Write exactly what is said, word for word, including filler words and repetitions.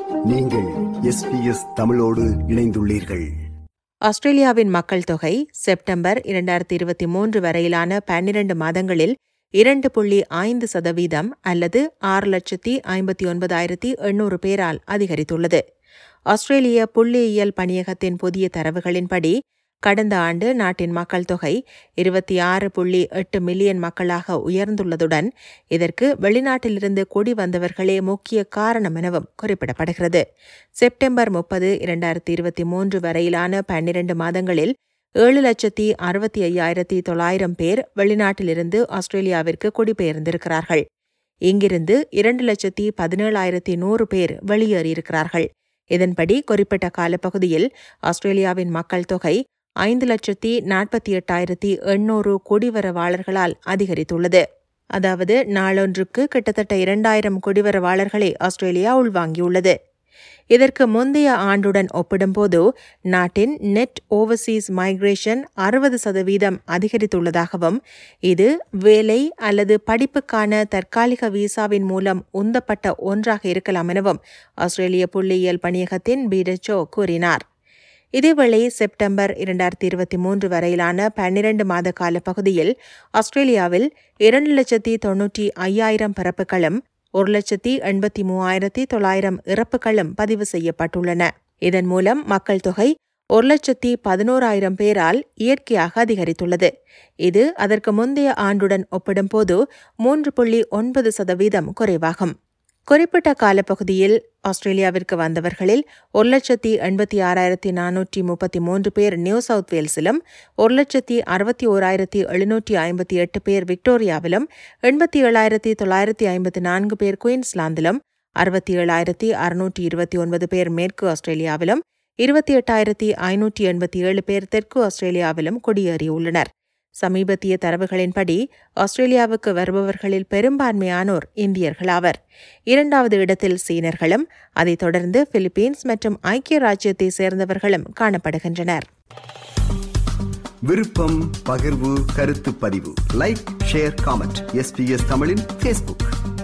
நீங்கள் S P S தமிழோடு இணைந்துள்ளீர்கள். ஆஸ்திரேலியாவின் மக்கள் தொகை செப்டம்பர் இரண்டாயிரத்தி இருபத்தி மூன்று வரையிலான பன்னிரண்டு மாதங்களில் இரண்டு புள்ளி ஐந்து சதவீதம் அல்லது ஆறு லட்சத்தி ஐம்பத்தி ஒன்பதாயிரத்தி எண்ணூறு பேரால் அதிகரித்துள்ளது. ஆஸ்திரேலிய புள்ளியியல் பணியகத்தின் புதிய தரவுகளின்படி கடந்த ஆண்டு நாட்டின் மக்கள் தொகை இருபத்தி ஆறு புள்ளி எட்டு மில்லியன் மக்களாக உயர்ந்துள்ளதுடன் இதற்கு வெளிநாட்டிலிருந்து குடி வந்தவர்களே முக்கிய காரணம் எனவும் குறிப்பிடப்படுகிறது. செப்டம்பர் முப்பது இரண்டாயிரத்தி இருபத்தி மூன்று வரையிலான பன்னிரண்டு மாதங்களில் ஏழு லட்சத்தி அறுபத்தி ஐயாயிரத்தி தொள்ளாயிரம் பேர் வெளிநாட்டிலிருந்து ஆஸ்திரேலியாவிற்கு குடிபெயர்ந்திருக்கிறார்கள். இங்கிருந்து இரண்டு லட்சத்தி பதினேழாயிரத்தி நூறு பேர் வெளியேறியிருக்கிறார்கள். இதன்படி குறிப்பிட்ட காலப்பகுதியில் ஆஸ்திரேலியாவின் மக்கள் தொகை ஐந்து லட்சத்தி நாற்பத்தி எட்டாயிரத்தி எண்ணூறு குடிவரவாளர்களால் அதிகரித்துள்ளது. அதாவது நாளொன்றுக்கு கிட்டத்தட்ட இரண்டாயிரம் குடிவரவாளர்களை ஆஸ்திரேலியா உள்வாங்கியுள்ளது. இதற்கு முந்தைய ஆண்டுடன் ஒப்பிடும்போது நாட்டின் நெட் ஓவர்சீஸ் மைக்ரேஷன் அறுபது சதவீதம் அதிகரித்துள்ளதாகவும் இது வேலை அல்லது படிப்புக்கான தற்காலிக விசாவின் மூலம் உந்தப்பட்ட ஒன்றாக இருக்கலாம் எனவும் ஆஸ்திரேலிய புள்ளியியல் பணியகத்தின் பீடச்சோ கூறினார். இதேவேளை செப்டம்பர் இரண்டாயிரத்தி இருபத்தி மூன்று வரையிலான பன்னிரண்டு மாத கால பகுதியில் ஆஸ்திரேலியாவில் இரண்டு லட்சத்தி தொன்னூற்றி ஐயாயிரம் பிறப்புகளும் ஒரு லட்சத்தி எண்பத்தி மூவாயிரத்தி தொள்ளாயிரம் இறப்புகளும் பதிவு செய்யப்பட்டுள்ளன. இதன் மூலம் மக்கள் தொகை ஒரு லட்சத்தி பதினோராயிரம் பேரால் இயற்கையாக அதிகரித்துள்ளது. இது அதற்கு முந்தைய ஆண்டுடன் ஒப்பிடும்போது மூன்று புள்ளி ஒன்பது சதவீதம் குறைவாகும். குறிப்பிட்ட காலப்பகுதியில் ஆஸ்திரேலியாவிற்கு வந்தவர்களில் ஒரு லட்சத்தி எண்பத்தி ஆறாயிரத்தி நானூற்றி முப்பத்தி மூன்று பேர் நியூ சவுத் வேல்ஸிலும் ஒரு லட்சத்தி அறுபத்தி ஓராயிரத்தி எழுநூற்றி ஐம்பத்தி எட்டு பேர் விக்டோரியாவிலும் எண்பத்தி ஏழாயிரத்தி தொள்ளாயிரத்தி ஐம்பத்தி நான்கு பேர் குயின்ஸ்லாந்திலும் அறுபத்தி ஏழாயிரத்தி அறுநூற்றி இருபத்தி ஒன்பது பேர் மேற்கு ஆஸ்திரேலியாவிலும் இருபத்தி எட்டாயிரத்தி ஐநூற்றி எண்பத்தி ஏழு பேர் தெற்கு ஆஸ்திரேலியாவிலும் குடியேறியுள்ளனர். சமீபத்திய தரவுகளின்படி ஆஸ்திரேலியாவுக்கு வருபவர்களில் பெரும்பான்மையானோர் இந்தியர்களாவர். இரண்டாவது இடத்தில் சீனர்களும் அதைத் தொடர்ந்து பிலிப்பீன்ஸ் மற்றும் ஐக்கிய ராஜ்யத்தை சேர்ந்தவர்களும் காணப்படுகின்றனர். விருப்பம், பகிர்வு, கருத்து பதிவு, like, share, comment. S P S தமிழின் ஃபேஸ்புக்.